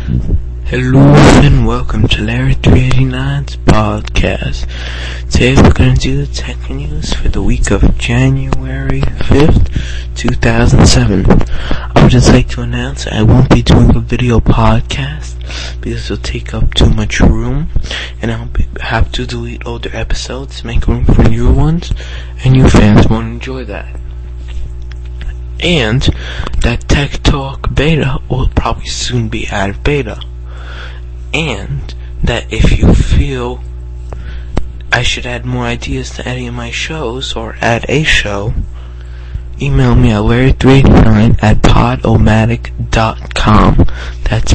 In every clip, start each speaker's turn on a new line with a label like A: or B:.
A: Hello and welcome to Larry 389's podcast. Today we're going to do the tech news for the week of January 5th, 2007. I would just like to announce I won't be doing a video podcast because it'll take up too much room and I'll have to delete older episodes to make room for newer ones, and you fans won't enjoy that. And that Tech Talk beta will probably soon be out of beta. And that if you feel I should add more ideas to any of my shows or add a show, email me at larry389@podomatic.com. That's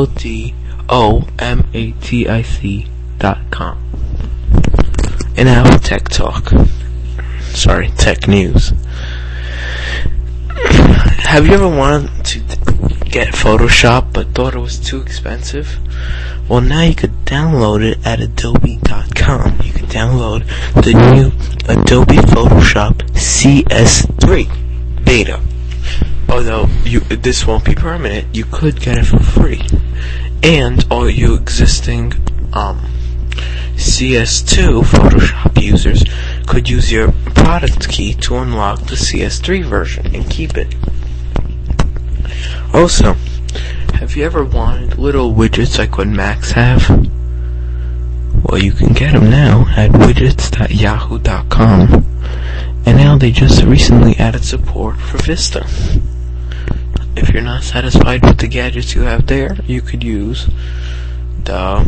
A: PODOMATIC.com. And now Tech Talk. Tech News. Have you ever wanted to get Photoshop but thought it was too expensive? Well, now you could download it at adobe.com. You can download the new Adobe Photoshop CS3 beta. Although this won't be permanent, you could get it for free. And all you existing CS2 Photoshop users could use your product key to unlock the CS3 version and keep it. Also, have you ever wanted little widgets like what Macs have? Well, you can get them now at widgets.yahoo.com, and now they just recently added support for Vista. If you're not satisfied with the gadgets you have there, you could use the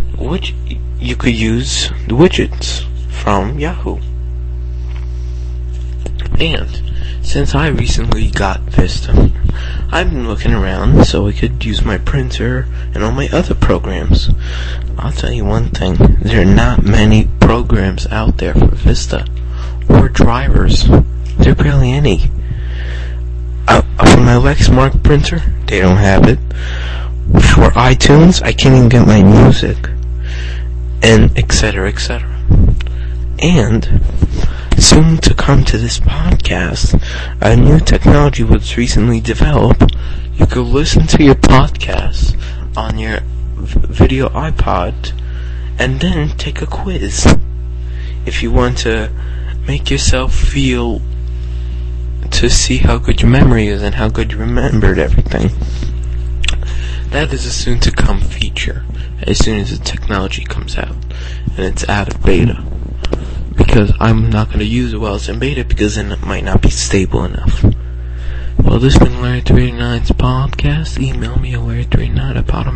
A: widgets from Yahoo. And since I recently got Vista, I've been looking around so I could use my printer and all my other programs. I'll tell you one thing, there are not many programs out there for Vista, or drivers. There are barely any. For my Lexmark printer, they don't have it. For iTunes, I can't even get my music, and etc., etc. And soon to come to this podcast, a new technology was recently developed. You could listen to your podcast on your video iPod and then take a quiz. If you want to make yourself feel to see how good your memory is and how good you remembered everything. That is a soon to come feature as soon as the technology comes out and it's out of beta. Because I'm not going to use it while it's in beta because then it might not be stable enough. Well, this has been Larry 389's podcast. Email me at larry389@podomatic.com.